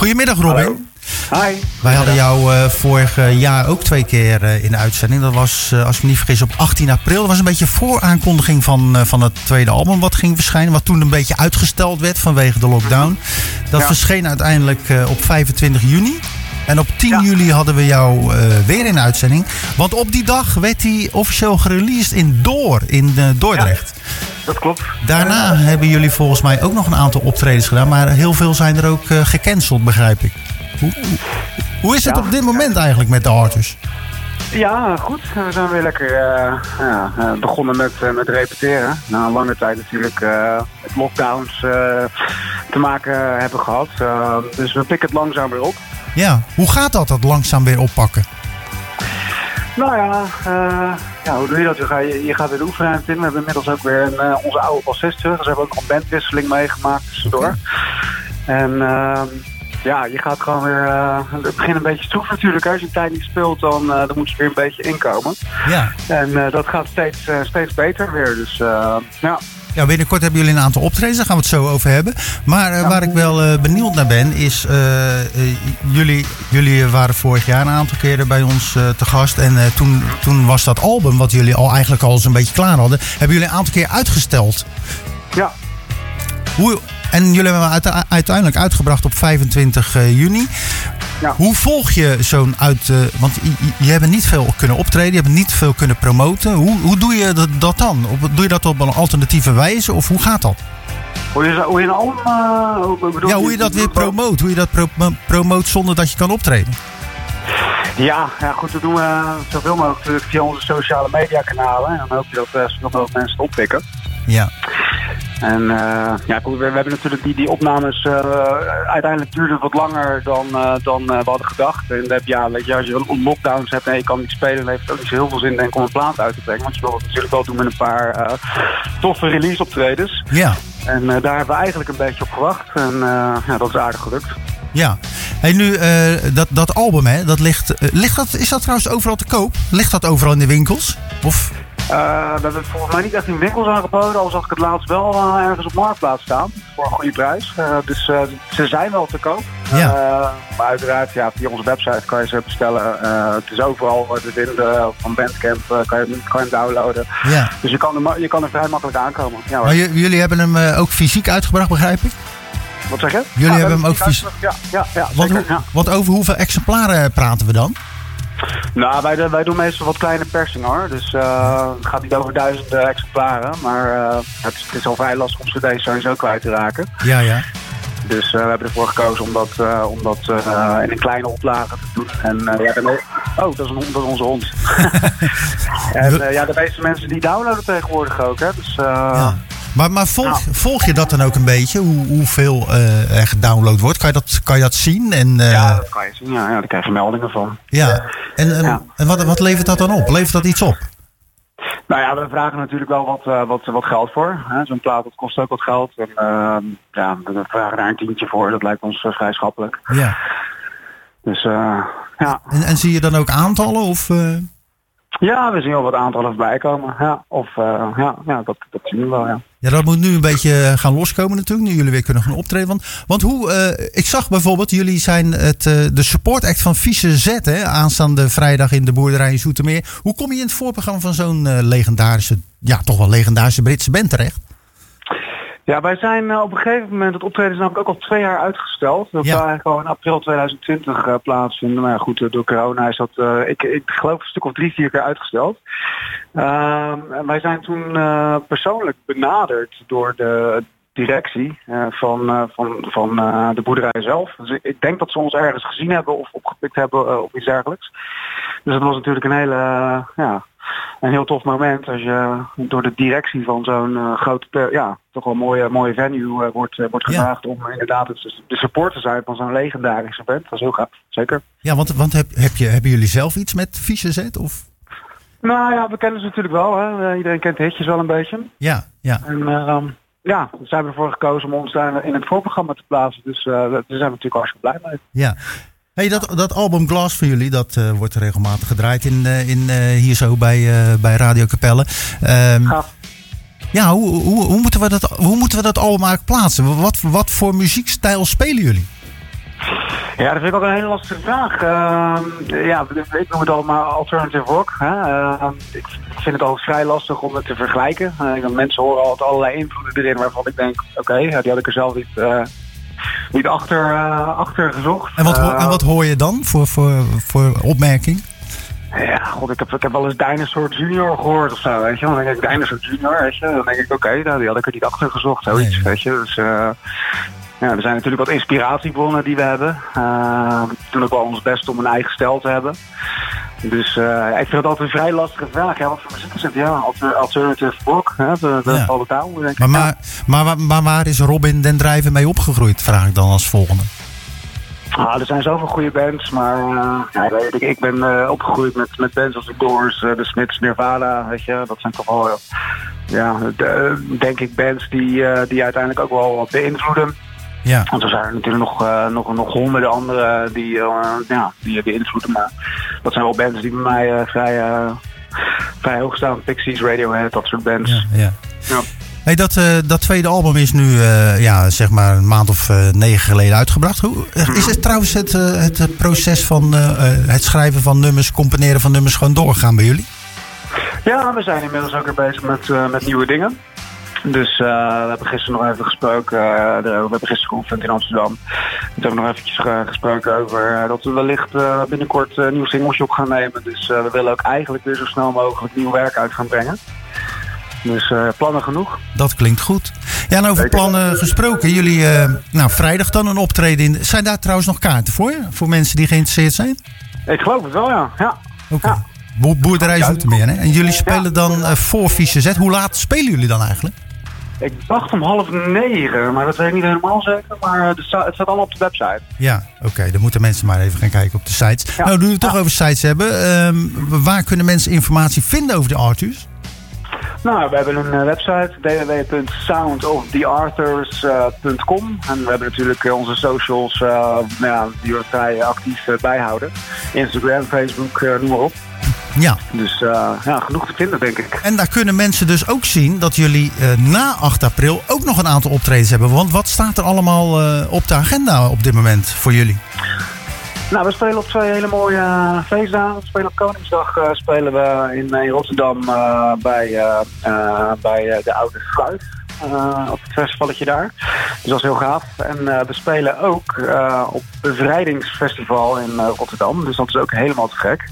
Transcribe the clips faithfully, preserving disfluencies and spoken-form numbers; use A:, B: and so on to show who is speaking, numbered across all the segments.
A: Goedemiddag Robin.
B: Hallo. Hi.
A: Wij hadden jou uh, vorig jaar ook twee keer uh, in de uitzending. Dat was, uh, als ik me niet vergis, op achttien april. Dat was een beetje vooraankondiging van, uh, van het tweede album wat ging verschijnen. Wat toen een beetje uitgesteld werd vanwege de lockdown. Dat ja. verscheen uiteindelijk uh, op vijfentwintig juni. En op tien ja. juli hadden we jou uh, weer in de uitzending. Want op die dag werd hij officieel gereleased in Door, in uh, Dordrecht.
B: Ja, dat klopt.
A: Daarna uh, hebben jullie volgens mij ook nog een aantal optredens gedaan. Maar heel veel zijn er ook uh, gecanceld, begrijp ik. Hoe, hoe, hoe is het ja, op dit moment eigenlijk met de Arthurs?
B: Ja, goed. We zijn weer lekker uh, ja, uh, begonnen met, uh, met repeteren. Na een lange tijd natuurlijk uh, met lockdowns uh, te maken hebben gehad. Uh, dus we pikken het langzaam weer op.
A: Ja, hoe gaat dat, dat langzaam weer oppakken?
B: Nou ja, uh, ja hoe doe je dat? Je gaat, je, je gaat weer de oefenruimte in. We hebben inmiddels ook weer een, uh, onze oude bassist terug. Dus we hebben ook nog een bandwisseling meegemaakt tussendoor. Okay. En uh, ja, je gaat gewoon weer... Uh, het begint een beetje stroef natuurlijk. Als je een tijd niet speelt, dan, uh, dan moet je weer een beetje inkomen.
A: Ja.
B: En uh, dat gaat steeds, uh, steeds beter weer. Dus uh, ja...
A: Ja, binnenkort hebben jullie een aantal optredens, daar gaan we het zo over hebben. Maar uh, waar ik wel uh, benieuwd naar ben, is... Uh, uh, jullie, jullie waren vorig jaar een aantal keren bij ons uh, te gast. En uh, toen, toen was dat album, wat jullie al eigenlijk al eens een beetje klaar hadden... hebben jullie een aantal keer uitgesteld.
B: Ja.
A: Hoe, en jullie hebben hem uiteindelijk uitgebracht op vijfentwintig juni. Ja. Hoe volg je zo'n uit... Uh, want je, je hebt niet veel kunnen optreden, je hebt niet veel kunnen promoten. Hoe, hoe doe je dat, dat dan? Doe je dat op een alternatieve wijze of hoe gaat dat?
B: Hoe je, hoe je een album... Uh, hoe, bedoel,
A: ja, hoe je dat weer promoot. Hoe je dat pro, promoot zonder dat je kan optreden.
B: Ja, ja goed, dat doen we zoveel mogelijk via onze sociale media kanalen. En dan hoop je dat uh, zoveel mogelijk mensen het oppikken.
A: Ja.
B: En uh, ja, goed, we, we hebben natuurlijk die, die opnames, uh, uiteindelijk duurde het wat langer dan, uh, dan uh, we hadden gedacht. En heb, ja, weet je, als je lockdowns hebt en je kan niet spelen, dan heeft het ook niet zo heel veel zin denk, om een plaat uit te brengen. Want je wil het natuurlijk wel doen met een paar uh, toffe release optredens.
A: Ja.
B: En uh, daar hebben we eigenlijk een beetje op gewacht. En uh, ja, dat is aardig gelukt.
A: Ja. Hey, nu, uh, dat, dat album, hè, dat ligt, uh, ligt dat, is dat trouwens overal te koop? Ligt dat overal in de winkels? Of...
B: Uh, we hebben het volgens mij niet echt in winkels aangeboden, al zag ik het laatst wel uh, ergens op Marktplaats staan. Voor een goede prijs. Uh, dus uh, ze zijn wel te koop.
A: Ja.
B: Uh, maar uiteraard, ja, via onze website kan je ze bestellen. Uh, het is overal te vinden. Van Bandcamp uh, kan, je, kan je hem downloaden.
A: Ja.
B: Dus je kan, er, je kan er vrij makkelijk aankomen. Ja,
A: maar j- jullie hebben hem uh, ook fysiek uitgebracht, begrijp ik?
B: Wat zeg je?
A: Jullie
B: ja,
A: hebben hem ook fysiek...
B: Ja, ja, ja,
A: want,
B: zeker, ja.
A: Want over hoeveel exemplaren praten we dan?
B: Nou, wij, wij doen meestal wat kleine persingen hoor. Dus uh, het gaat niet over duizenden exemplaren. Maar uh, het, is, het is al vrij lastig om ze deze sowieso kwijt te raken.
A: Ja, ja.
B: Dus uh, we hebben ervoor gekozen om dat, uh, om dat uh, in een kleine oplage te doen. En uh, ja, dan... Oh, dat is, een, dat is onze hond. en uh, ja, de meeste mensen die downloaden tegenwoordig ook. Hè. Dus, uh,
A: ja. Maar, maar volg, nou. volg je dat dan ook een beetje? Hoe, hoeveel uh, er gedownload wordt? Kan je dat, kan je dat zien? En, uh...
B: Ja, dat kan je zien. Ja, ja, daar krijg je meldingen van.
A: Ja. En, en, ja. en wat, wat levert dat dan op? Levert dat iets op?
B: Nou ja, we vragen natuurlijk wel wat, uh, wat, wat geld voor. Hè. Zo'n plaat dat kost ook wat geld. En uh, ja, we vragen daar een tientje voor. Dat lijkt ons uh, vrij schappelijk.
A: Ja.
B: Dus uh, ja.
A: En, en zie je dan ook aantallen? Of, uh...
B: Ja, we zien wel wat aantallen voorbij komen. Ja, of uh, ja, ja dat, dat zien we wel, ja.
A: Ja, dat moet nu een beetje gaan loskomen natuurlijk, nu jullie weer kunnen gaan optreden. Want, want hoe, uh, ik zag bijvoorbeeld, jullie zijn het, uh, de support act van Vieze Z, hè, aanstaande vrijdag in de boerderij in Zoetermeer. Hoe kom je in het voorprogramma van zo'n uh, legendarische, ja toch wel legendarische Britse band terecht?
B: Ja, wij zijn uh, op een gegeven moment, het optreden is namelijk ook al twee jaar uitgesteld. Dat zou eigenlijk al in april twintig twintig uh, plaatsvinden. Maar ja, goed, uh, door corona is dat, uh, ik, ik geloof een stuk of drie, vier keer uitgesteld. Uh, en wij zijn toen uh, persoonlijk benaderd door de directie uh, van, uh, van, van uh, de boerderij zelf. Dus ik, ik denk dat ze ons ergens gezien hebben of opgepikt hebben uh, of iets dergelijks. Dus dat was natuurlijk een hele, uh, ja... Een heel tof moment als je door de directie van zo'n uh, grote, ja, toch wel mooie, mooie venue uh, wordt, uh, wordt gevraagd ja. om inderdaad de support te zijn van zo'n legendarische band. Dat is heel gaaf, zeker.
A: Ja, want, want heb, heb je, hebben jullie zelf iets met Vieze Z? Of?
B: Nou ja, we kennen ze natuurlijk wel. Hè. Iedereen kent de hitjes wel een beetje.
A: Ja, ja.
B: En uh, ja, we zijn ervoor gekozen om ons daar in het voorprogramma te plaatsen. Dus uh, daar zijn we natuurlijk hartstikke blij mee.
A: Ja. Hey, dat, dat album Glass van jullie, dat uh, wordt regelmatig gedraaid in, uh, in, uh, hier zo bij, uh, bij Radio Capelle. Um,
B: ja,
A: ja hoe, hoe, hoe, moeten we dat, hoe moeten we dat album eigenlijk plaatsen? Wat, wat voor muziekstijl spelen jullie?
B: Ja, dat vind ik ook een hele lastige vraag. Uh, ja, ik noem het allemaal alternative rock. Hè? Uh, ik vind het altijd vrij lastig om het te vergelijken. Uh, mensen horen altijd allerlei invloeden erin waarvan ik denk, oké, okay, ja, die had ik er zelf niet, uh, niet achter, uh, achter gezocht.
A: En wat, ho- uh, en wat hoor je dan voor, voor, voor opmerking?
B: Ja, god, ik heb, ik heb wel eens Dinosaur Junior gehoord of zo, weet je. Dan denk ik, Dinosaur Junior, weet je. Dan denk ik, oké, okay, nou, die had ik er niet achter gezocht, zoiets, nee. Weet je. Dus... Uh, Ja, er zijn natuurlijk wat inspiratiebronnen die we hebben. Uh, we doen ook wel ons best om een eigen stijl te hebben. Dus uh, ik vind het altijd een vrij lastige vraag. Ja, wat voor muziek is het? Ja, alter, alternative rock. Hè? De, de ja. Alle taal, denk ik.
A: Maar, maar, maar, maar, maar waar is Robin den Drijver mee opgegroeid? Vraag ik dan als volgende.
B: Ah, er zijn zoveel goede bands, maar uh, ja, ik, ik ben uh, opgegroeid met, met bands als de Doors, uh, de Smiths, Nirvana, weet je. Dat zijn toch wel, uh, ja, de, denk ik, bands die, uh, die uiteindelijk ook wel wat beïnvloeden. Ja. Want er zijn er natuurlijk nog, uh, nog, nog honderden andere die, uh, ja, die beïnvloeden. Maar dat zijn wel bands die bij mij uh, vrij, uh, vrij hoog staan. Pixies, Radiohead, dat soort bands.
A: Ja, ja. Ja. Hey, dat, uh, dat tweede album is nu uh, ja, zeg maar een maand of uh, negen geleden uitgebracht. Hoe, is het trouwens het, uh, het proces van uh, het schrijven van nummers, componeren van nummers gewoon doorgegaan bij jullie?
B: Ja, we zijn inmiddels ook weer bezig met, uh, met nieuwe dingen. Dus uh, we hebben gisteren nog even gesproken, uh, we hebben gisteren geoefend in Amsterdam. We hebben nog eventjes ge- gesproken over uh, dat we wellicht uh, binnenkort een uh, nieuw singeltje op gaan nemen. Dus uh, we willen ook eigenlijk weer zo snel mogelijk nieuw werk uit gaan brengen. Dus uh, plannen genoeg.
A: Dat klinkt goed. Ja, en over plannen gesproken. Jullie, uh, nou vrijdag dan een optreden in. Zijn daar trouwens nog kaarten voor? Voor mensen die geïnteresseerd zijn?
B: Ik geloof het wel, ja. ja.
A: Oké. Okay. Ja. Boerderij Zoetermeer, hè? En jullie spelen dan uh, voor Vieze Zet. Hoe laat spelen jullie dan eigenlijk?
B: Ik dacht om half negen, maar dat weet ik niet helemaal zeker. Maar het staat allemaal op de website.
A: Ja, oké. Okay, dan moeten mensen maar even gaan kijken op de sites. Ja. Nou, nu we het toch ja. over sites hebben. Um, waar kunnen mensen informatie vinden over de Arthurs?
B: Nou, we hebben een uh, website, w w w punt sound of the arthurs punt com. En we hebben natuurlijk uh, onze socials uh, nou ja, die we vrij actief uh, bijhouden. Instagram, Facebook, uh, noem maar op. Ja. Dus uh, ja, genoeg te vinden, denk ik.
A: En daar kunnen mensen dus ook zien dat jullie uh, na acht april ook nog een aantal optredens hebben. Want wat staat er allemaal uh, op de agenda op dit moment voor jullie?
B: Nou, we spelen op twee hele mooie uh, feestdagen. We spelen op Koningsdag uh, spelen we in, in Rotterdam uh, bij, uh, uh, bij uh, de Oude Schuif. Uh, op het festivalletje daar. Dus dat is heel gaaf. En uh, we spelen ook uh, op het Bevrijdingsfestival in uh, Rotterdam. Dus dat is ook helemaal te gek.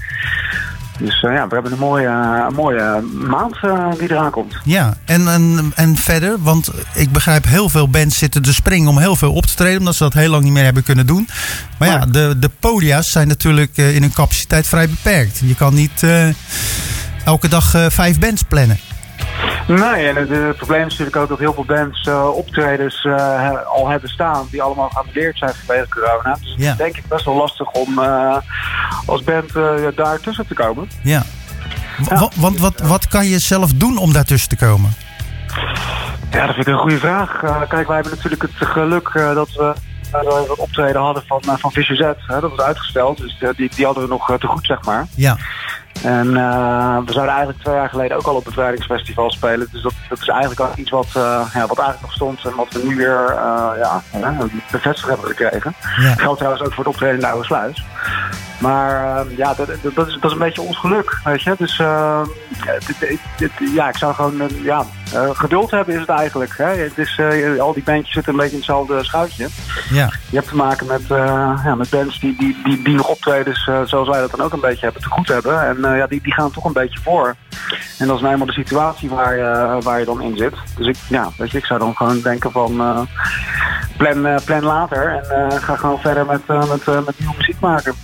B: Dus uh, ja, we hebben een mooie, een mooie maand uh, die eraan komt.
A: Ja, en, en, en verder, want ik begrijp heel veel bands zitten te springen om heel veel op te treden, omdat ze dat heel lang niet meer hebben kunnen doen. Maar ja, de, de podia's zijn natuurlijk uh, in hun capaciteit vrij beperkt. Je kan niet uh, elke dag uh, vijf bands plannen.
B: Nee, en het, het probleem is natuurlijk ook dat heel veel bands uh, optredens uh, al hebben staan die allemaal geannuleerd zijn vanwege corona. Dus ja. Het is denk ik best wel lastig om uh, als band uh, daar tussen te komen.
A: Ja. W- ja. Want wat, wat kan je zelf doen om daartussen te komen?
B: Ja, dat vind ik een goede vraag. Uh, kijk, wij hebben natuurlijk het geluk uh, dat we uh, wat optreden hadden van, uh, van Vieze Zet. Uh, dat was uitgesteld, dus uh, die, die hadden we nog uh, te goed, zeg maar. Ja. En uh, we zouden eigenlijk twee jaar geleden ook al op het Bevrijdingsfestival spelen. Dus dat, dat is eigenlijk ook iets wat, uh, ja, wat eigenlijk nog stond en wat we nu weer uh, ja, uh, bevestigd hebben gekregen. Ja. Dat geldt trouwens ook voor het optreden in de Oude Sluis. Maar uh, ja, dat, dat, dat, is, dat is een beetje ons geluk, weet je. Dus uh, dit, dit, dit, ja, ik zou gewoon, uh, ja, uh, geduld hebben is het eigenlijk. Hè? Het is, uh, al die bandjes zitten een beetje in hetzelfde schuitje. Ja. Je hebt te maken met, uh, ja, met bands die, die, die, die nog optredens, uh, zoals wij dat dan ook een beetje hebben, te goed hebben. En uh, ja, die, die gaan toch een beetje voor. En dat is nou eenmaal de situatie waar, uh, waar je dan in zit. Dus ik, ja, weet je, ik zou dan gewoon denken van uh, plan, uh, plan later en uh, ga gewoon verder met, uh, met, uh, met nieuwe muziek maken.